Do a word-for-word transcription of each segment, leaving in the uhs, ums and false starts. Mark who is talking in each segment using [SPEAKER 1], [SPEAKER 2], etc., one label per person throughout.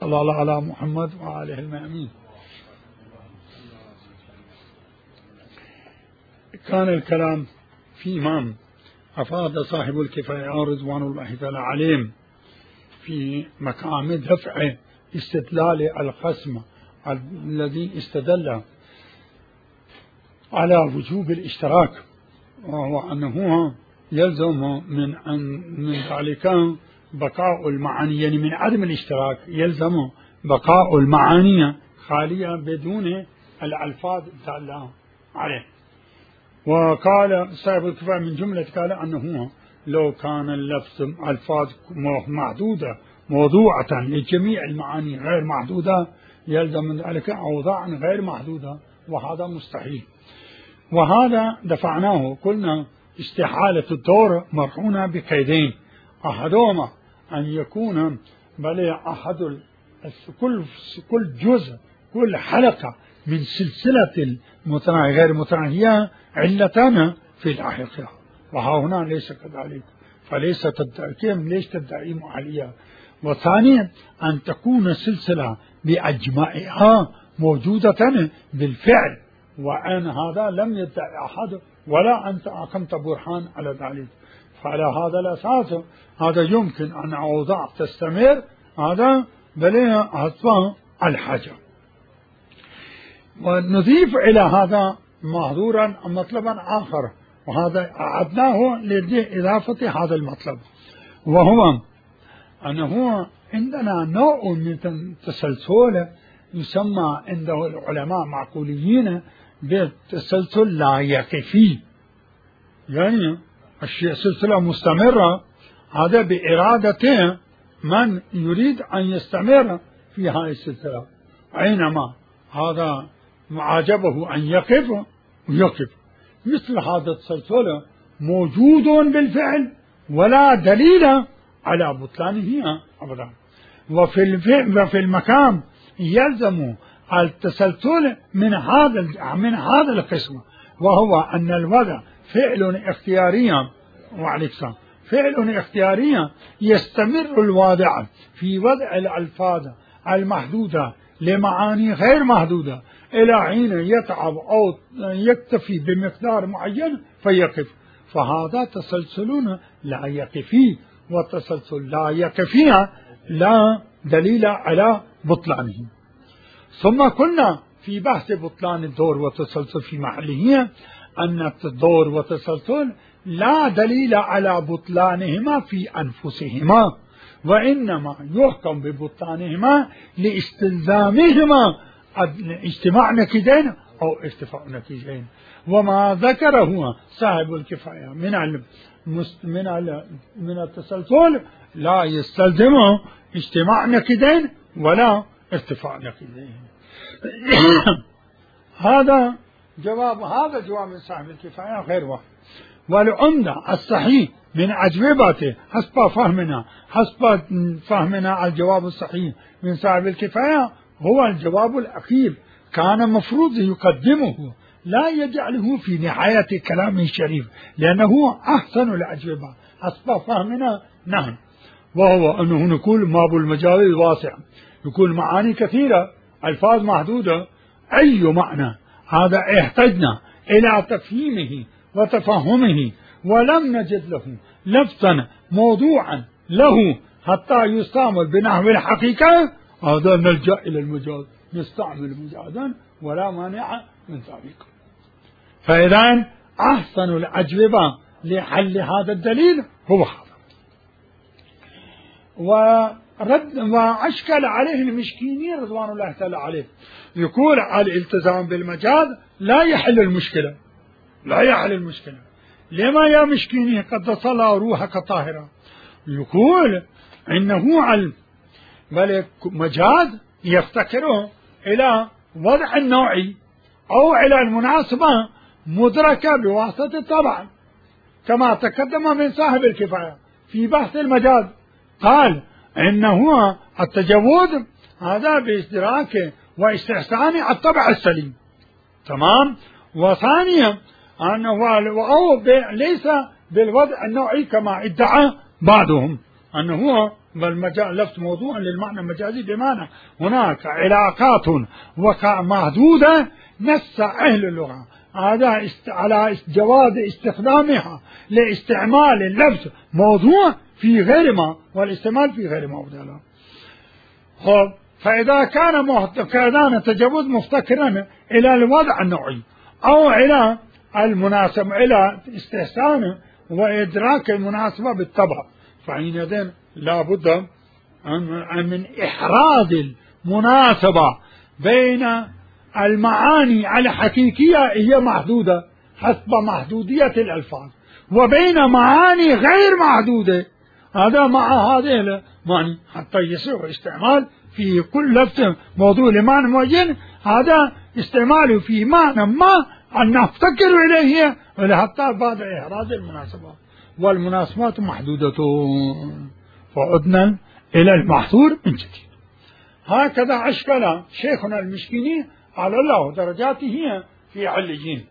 [SPEAKER 1] صلى الله على محمد وآله المأمين. كان الكلام فيما أفاد صاحب الكفاية رضوان الله تعالى عليهم في مقام دفع استدلال الخصم الذي استدل على وجوب الاشتراك، وهو أنه يلزم من أن من ذلك بقاء المعاني، يعني من عدم الاشتراك يلزم بقاء المعاني خالية بدون الألفاظ الدالة عليه. وقال صاحب الكفاية من جملة قال أنه لو كان اللفظ ألفاظ محدودة موضوعة لجميع المعاني غير محدودة يلزم من ذلك أوضاع غير محدودة، وهذا مستحيل. وهذا دفعناه، قلنا استحالة الدور مرهونة بقيدين، أحدهما أن يكون بل أحد كل كل جزء كل حلقة من سلسلة المتناهية غير متناهية علتان في الحقيقة، وها هنا ليس كذلك، فليس تدعي ليش تدعي معالية. وثانيا أن تكون سلسلة بأجمعها موجودة بالفعل، وأن هذا لم يدعي أحد ولا أنت أقمت برهان على ذلك. فعلى هذا الأساس هذا يمكن أن أوضاع تستمر، هذا بل حسب الحاجة. ونضيف إلى هذا محظورا مطلبا آخر، وهذا أعدناه لإضافة هذا المطلب، وهو أنه عندنا نوع من التسلسل يسمى عنده العلماء معقوليين بالتسلسل لا يقفي، يعني الشيء سلسلة مستمرة، هذا بإرادة من يريد أن يستمر في هذه السلسلة، أينما هذا معجبه أن يقف ويقف. مثل هذا التسلسل موجود بالفعل ولا دليل على بطلانه أبدا. وفي وفي المكان يلزم التسلسل من هذا من هذا القسم، وهو أن الوضع فعل اختياري، وعليك السلام، فعل اختياري يستمر الواضع في وضع الألفاظ المحدودة لمعاني غير محدودة إلى حين يتعب أو يكتفي بمقدار معين فيقف، فهذا تسلسل لا يقفي، والتسلسل لا يقفي لا دليل على بطلانه. ثم قلنا في بحث بطلان الدور والتسلسل في محله أن الدور والتسلسل لا دليل على بطلانهما في أنفسهما، وإنما يحكم ببطلانهما لاستلزامهما اجتماع نكيدين أو ارتفاع نكيدين. وما ذكره صاحب الكفاية من من من التسلسل لا يستلزم اجتماع نكيدين ولا ارتفاع نكيدين. هذا جواب هذا جواب صاحب الكفاية غير واحد. والعمدة الصحيح من أجوبته حسب فهمنا حسب فهمنا الجواب الصحيح من صاحب الكفاية هو الجواب الأخير، كان مفروض يقدمه لا يجعله في نهاية كلامه الشريف، لأنه أحسن الأجوبة حسب فهمنا نحن، وهو أنه نقول ما بالمجال واسع، يكون معاني كثيرة ألفاظ محدودة، أي معنى هذا احتجنا إلى تفهيمه وتفهمه ولم نجد له لفظا موضوعا له حتى يستعمل بنحو الحقيقة، هذا نلجأ إلى المجاز، نستعمل مجازا ولا مانع من ذلك. فإذا أحسن الأجوبة لحل هذا الدليل هو هذا. ورد وأشكل عليه المشكينين رضوان الله تعالى عليه، يقول الالتزام بالمجاز لا يحل المشكلة، لا يحل المشكلة. لما يا مسكيني قد صلى روحك طاهرة؟ يقول إنه علم، بل مجاز يفتكره إلى وضع النوعي أو إلى المناسبة مدركة بواسطة الطبع، كما تقدم من صاحب الكفاية في بحث المجاز، قال إنه التجود هذا بإدراك واستحسان الطبع السليم، تمام. وثانيا أنه أو ليس بالوضع النوعي كما ادعى بعضهم، أنه بل لفظ موضوع للمعنى المجازي، بمعنى هناك علاقات وقع محدودة نص أهل اللغة هذا على جواز استخدامها لاستعمال اللفظ موضوع في غير ما، والاستعمال في غير ما بدلا. خب فإذا كان كان تجاوز مفتكرا إلى الوضع النوعي أو إلى المناسبة إلى استحسان وإدراك المناسبة بالطبع، فحينئذ لا بد من إحراز المناسبة بين المعاني الحقيقية هي محدودة حسب محدودية الألفاظ، وبين معاني غير محدودة هذا مع هذه المعاني حتى يصير استعمال في كل لفظ موضوع لمعنى معين، هذا استعماله في معنى ما أن نفتكر إليه حتى بعد إحراز المناسبات، والمناسبات محدودة. فعدنا إلى المحظور من جديد. هكذا أشكل شيخنا المشكيني على الله درجاته في عليين.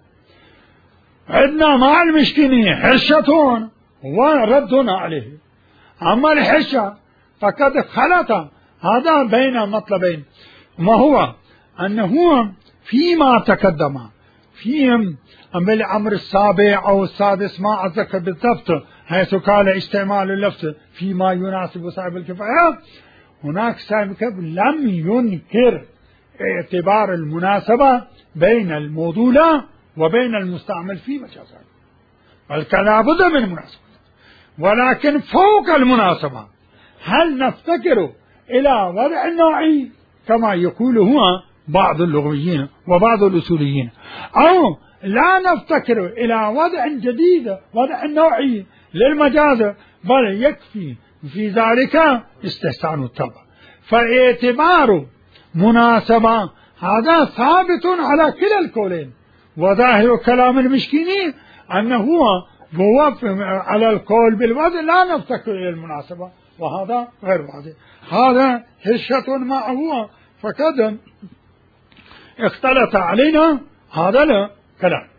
[SPEAKER 1] عندنا مع المشكيني حشة ورد عليه. أما الحشة فقد خلط هذا بين مطلبين، ما هو أنه فيما تقدم فيهم بالأمر السابع أو السادس ما أتذكر بالضبط، حيث قال استعمال اللفظ فيما يناسب صاحب الكفاية، هناك صاحب الكفاية لم ينكر اعتبار المناسبة بين الموضوع وبين المستعمل في مجازات، بل كان لابد من مناسبة، ولكن فوق المناسبة هل نفتكر إلى وضع النوعي كما يقول هو بعض اللغويين وبعض الأصوليين، أو لا نفتكر إلى وضع جديد وضع نوعي للمجاز، بل يكفي في ذلك استحسان الطبع. فاعتبار مناسبة هذا ثابت على كلا القولين، وظاهر كلام المشكيني أنه هو على القول بالوضع لا نفتكر إلى المناسبة، وهذا غير واضح. هذا هشة معه فقد اختلط علينا هذا الكلام.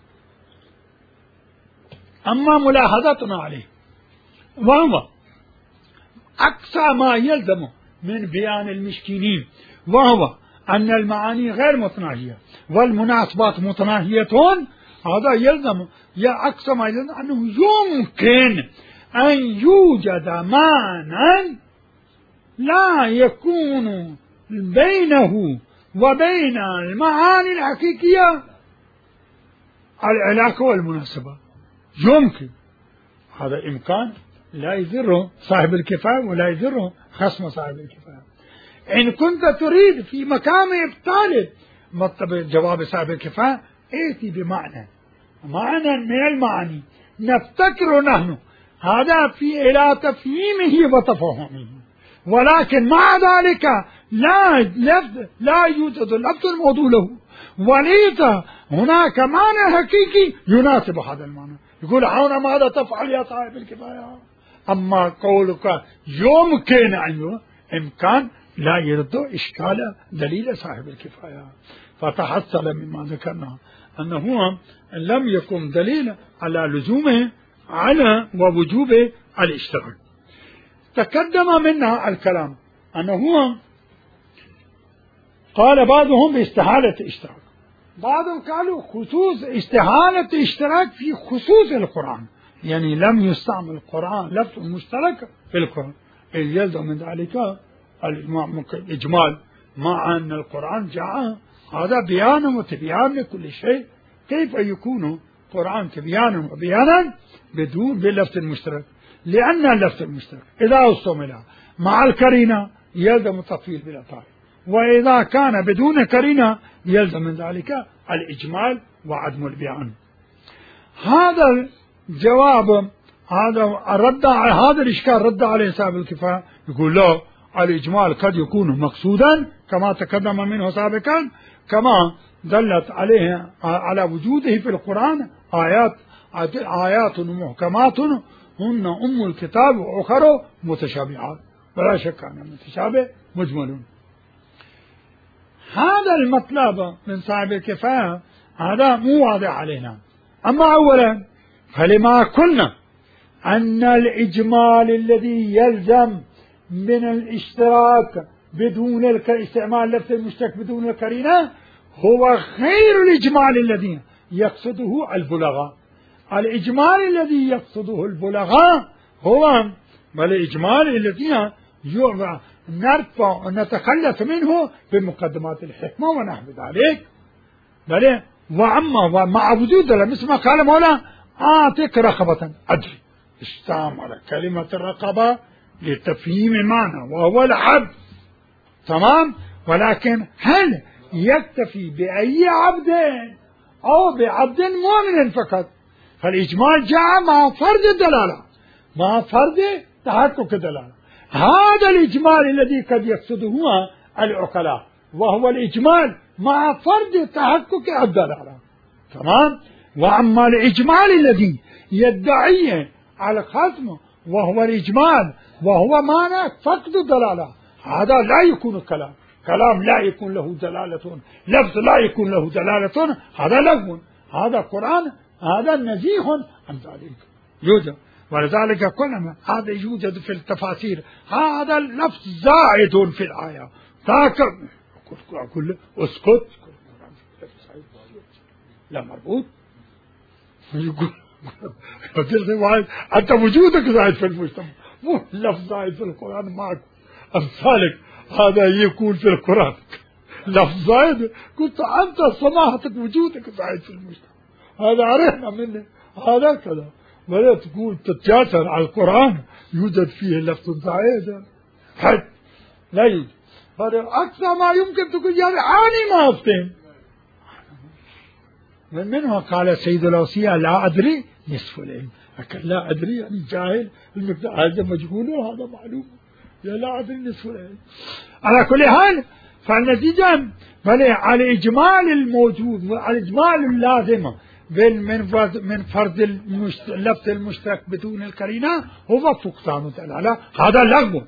[SPEAKER 1] أما ملاحظتنا عليه وهو أقصى ما يلزم من بيان المشكينين، وهو أن المعاني غير متناهية والمناسبات متناهية، هذا يلزم يا أقصى ما يلزم أنه يمكن أن يوجد معنى لا يكون بينه وبين المعاني الحقيقية العلاقة والمناسبة. يمكن هذا إمكان لا يضر صاحب الكفاية ولا يضر خصم صاحب الكفاية. إن كنت تريد في مقام إبطال مطلب جواب صاحب الكفاية ائتي بمعنى معنى من المعاني نفتكر نحن هذا في إلى تفهيمه وتفهمه، ولكن مع ذلك لا لفظ لا يوجد لفظ الموضوع له، وليس هناك معنى حقيقي يناسب هذا المعنى. يقول هنا ماذا تفعل يا صاحب الكفاية؟ أما قولك يمكن أن إمكان لا يرد إشكال دليل صاحب الكفاية، فتحصل مما ذكرنا أنه لم يكن دليل على لزومه على ووجوب الاشتراك. تقدم منا الكلام أنه قال بعضهم باستحالة الاشتراك، بعضهم قالوا خصوص استحالة اشتراك في خصوص القرآن، يعني لم يستعمل القرآن لفظ مشترك في القرآن، إذ يلزم من ذلك الإجمال، مع أن القرآن جاء هذا بيان وتبيان لكل شيء، كيف يكون القرآن تبيانا وبيانا بدون باللفظ المشترك؟ لأن اللفظ المشترك إذا استعمل مع القرينة يلزم التطويل بلا طائل، وإذا كان بدون قرينة يلزم من ذلك الإجمال وعدم البيان. هذا الجواب هذا الرد على هذا الإشكال رد عليه صاحب الكفاية، يقول لا، الإجمال قد يكون مقصودا كما تقدم منه سابقا، كما دلت عليه على وجوده في القرآن آيات آيات محكمات هن أم الكتاب وأخر متشابهات، ولا شك أن المتشابه مجمل. هذا المطلب من صاحب الكفاية هذا مو واضح علينا. أما أولا فلما قلنا أن الإجمال الذي يلزم من الاشتراك بدون استعمال لفظ المشترك بدون القرينة هو غير الإجمال الذي يقصده البلغاء. الإجمال الذي يقصده البلغاء هو والإجمال الذي نرفع نتخلص منه بمقدمات الحكمة ونحو ذلك. بل وأما مع وجود مثل ما قال مولا أعطيك رقبة أدري استعمل كلمة الرقبة لتفهيم المعنى وهو العبد، تمام. ولكن هل يكتفي بأي عبد أو بعبد مؤمن فقط؟ فالإجمال جاء مع فرض الدلالة، مع فرض تحقق الدلالة. هذا الإجمال الذي قد يقصده العقلاء وهو الإجمال مع فرض تحقق الدلالة، تمام. وأما الإجمال الذي يدعي على الختم وهو الإجمال وهو معنى فقد الدلالة، هذا لا يكون كلام، كلام لا يكون له دلالة، لفظ لا يكون له دلالة، هذا لغو، هذا قرآن، هذا نزيه عن ذلك يوجد. ولذلك كلما هذا يوجد في التفاسير هذا اللفظ زائد في الآية، ذاك أقول له اسكت لا مربوط، يقول أنت وجودك زائد في المجتمع، مو لفظ زائد في القرآن معك أمثالك، هذا يكون في القرآن لفظ زائد، قلت أنت سماحتك وجودك زائد في المجتمع، هذا عرفنا منه، هذا كذا. ولا تقول تتجاسر على القرآن يوجد فيه لفظ زائد، حد لا يوجد. هذا أكثر ما يمكن تقول يعني عاني ما أفتهم. من منها قال سيد الأوصياء لا أدري نصف العلم، لكن لا أدري يعني جاهل، هذا مجهول وهذا معلوم، لا أدري نصف العلم. على كل حال فالنتيجة على الإجمال الموجود وعلى الإجمال اللازم من فرض من فرض اللفظ المشترك بدون القرينة هو فقدان الدلالة، هذا لغو.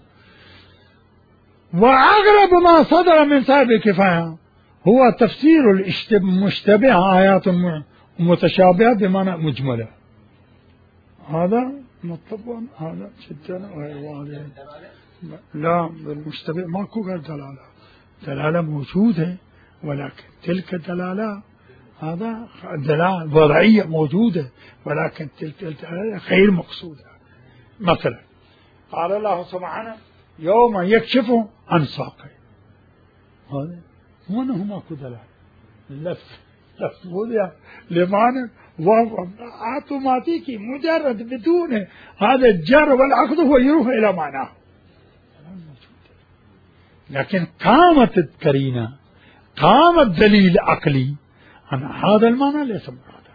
[SPEAKER 1] وأغلب ما صدر من صاحب الكفاية هو تفسير المشتبه آيات متشابهة بمعنى مجملة، هذا مطلب، هذا جدا غير واضح. لا بالمشتبه ماكو غير دلالة، دلالة موجودة ولكن تلك الدلالة هذا دلالة وضعية موجودة ولكن تلك الدلالة غير مقصودة. مثلا قال الله سبحانه يوم يكشف عن ساقه، هذا هنا ماكو دلالة، لف لف وضع لمعنى اوتوماتيكي مجرد بدون هذا الجر والعقد هو يروح إلى معناه، لكن قامت القرينة قامت دليل عقلي أن هذا المعنى ليس مرادا،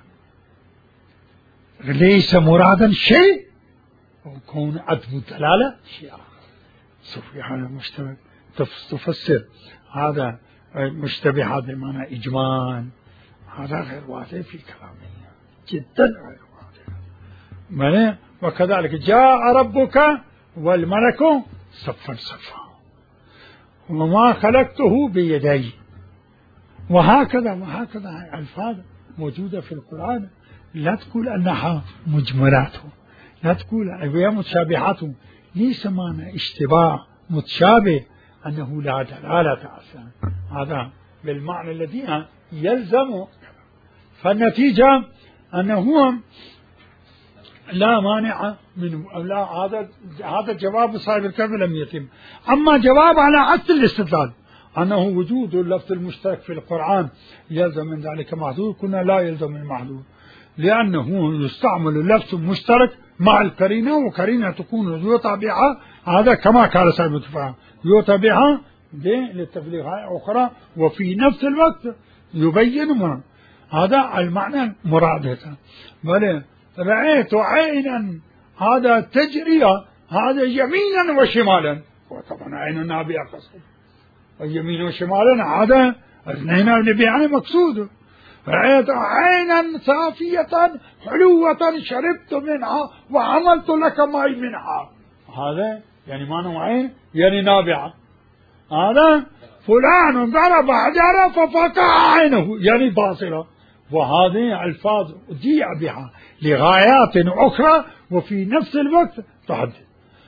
[SPEAKER 1] ليس مرادا شيء وكون عدم الدلالة شيء آخر. سوف هذا مشتبه تفسر هذا مشتبه هذا المعنى إجمال، هذا غير واضح في كلامه جدا غير واضح. وكذلك جاء ربك والملك صفا صفا وما خلقته بيدي، وهكذا وهكذا ألفاظ موجودة في القرآن لا تقول أنها مجملات، لا تقول أنها متشابهات، ليس معنى اشتباه متشابه أنه لا دلالة أصلا، هذا بالمعنى الذي يلزم. فالنتيجة أنه لا مانع من لا، هذا هذا جواب صاحب الكهف لم يتم. أما جواب على عكس الاستدلال أنه وجود اللفظ المشترك في القرآن يلزم من ذلك محذور، كنا لا يلزم المحذور، لأنه يستعمل اللفظ المشترك مع القرينة، وقرينة تكون يؤتى بها، هذا كما قال صاحب الكهف يؤتى بها للتبليغ أخرى وفي نفس الوقت يبين ما هذا المعنى مرادته. بل رأيت عينا هذا تجري هذا يمينا وشمالا، وطبعا عين النبي قصد يمين وشمالا هذا اثنين النبي مقصود. رأيت عينا صافية حلوة شربت منها وعملت لك ماء منها، هذا يعني ما نوع عين يعني نابعة، هذا فلان ضرب حجرا ففقع عينه يعني باصرة، وهذه الفاظ جيء بها لغايات أخرى وفي نفس الوقت تحدث.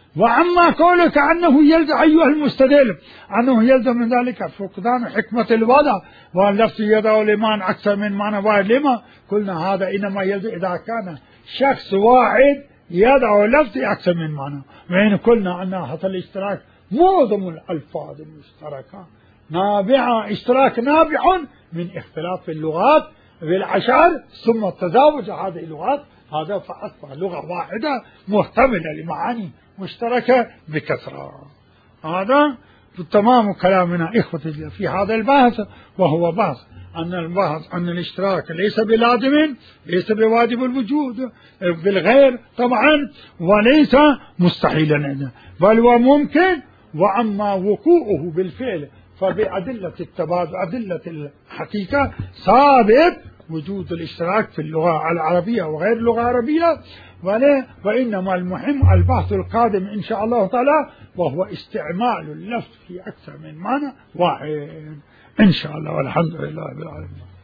[SPEAKER 1] وأما قولك أنه يلزم أيها المستدل أنه يلزم من ذلك فقدان حكمة الوضع واللفظ يضع لمن أكثر من معنى واحد لما قلنا هذا إنما يلزم إذا كان شخص واحد يضع لفظ أكثر من معنى، وإن قلنا أن هذا الاشتراك معظم الألفاظ المشتركة نابع اشتراك نابع من اختلاف اللغات بالعشر ثم تزاوج هذه اللغات، هذا فأصبح لغة واحدة محتملة لمعاني مشتركة بكثرة. هذا تمام كلامنا إخوتي في هذا البحث، وهو بحث أن البحث أن الاشتراك ليس بلازم، ليس بواجب الوجود بالغير طبعا، وليس مستحيلا، بل وممكن. وأما وقوعه بالفعل فبأدلة التبادل أدلة الحقيقة ثابت وجود الاشتراك في اللغة العربية وغير اللغة العربية، وإنما المهم البحث القادم إن شاء الله تعالى، وهو استعمال اللفظ في أكثر من معنى واحد إن شاء الله، والحمد لله رب العالمين.